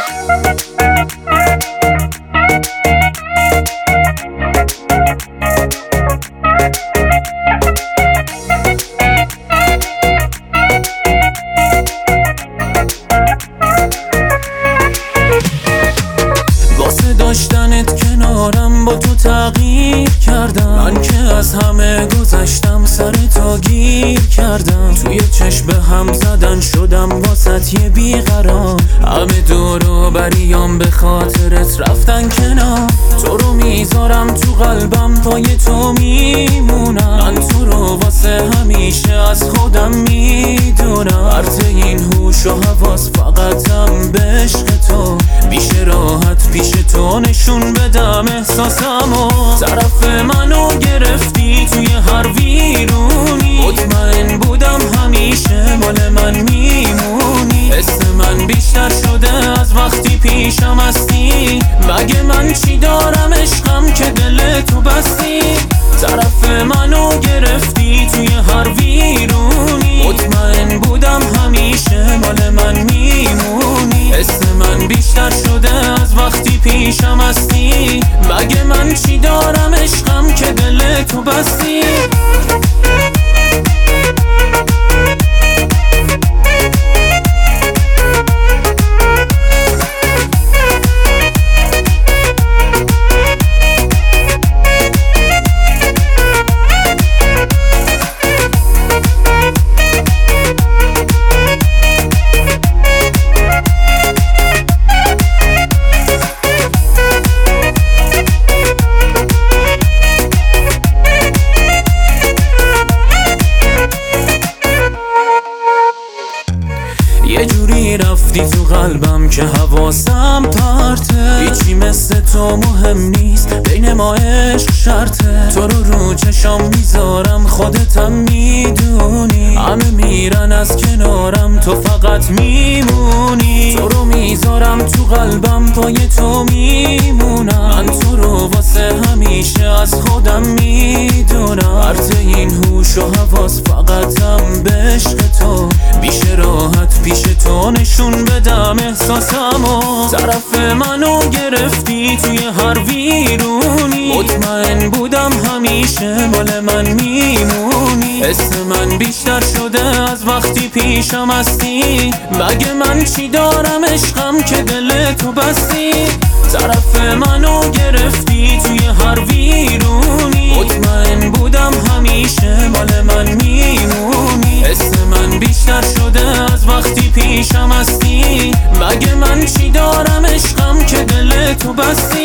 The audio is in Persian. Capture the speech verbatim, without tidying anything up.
داشتنت کنارم با تو تغییر کردم، من که از همه گذشتم سر تو گیر کردم. توی چشم هم زدن شدم واسط یه بیقرار، همه دور و بریام به خاطرت رفتن کنار. تو رو میذارم تو قلبم پای تو میمونم، من تو رو واسه همیشه از خودم میدونم. عرض این هوش و حواس فقطم به عشق تو، بیش راحت پیش تو نشون بدم احساسمو. طرف منو گرفتی توی هر ویرونی، مطمئن بودم همیشه مال من میمونی. حس من بیشتر شده از وقتی پیشم هستی، مگه من چی دارم عشقم که دل تو بستی. طرف منو گرفتی توی هر ویرونی، مطمئن بودم همیشه مال من میمونی. حس من بیشتر شده از وقتی پیشم هستی، مگه من چی دارم عشقم که دل تو بستی. یه جوری رفتی تو قلبم که حواسم پرته، هیچی مثل تو مهم نیست بین ما عشق شرطه. تو رو رو چشام میذارم خودتم میدونی، همه میرن از کنارم تو فقط میمونی. تو رو میذارم تو قلبم پای تو میمونم، من تو رو واسه همیشه از خودم میدونم. عرض این هوش و حواس فقطم به عشق تو، بیش راحت پیش تو نشون بدم احساسمو. طرف منو گرفتی توی هر ویرونی، مطمئن بودم همیشه مال من میمونی. حس من بیشتر شده از وقتی پیشم هستی، مگه من چی دارم عشقم که دل تو بستی. طرف منو گرفتی توی هر ویرونی، مطمئن بودم همیشه مال من میمونی. حس من بیشتر شده از وقتی پیشم هستی، مگه من چی دارم عشقم که دل تو بستی.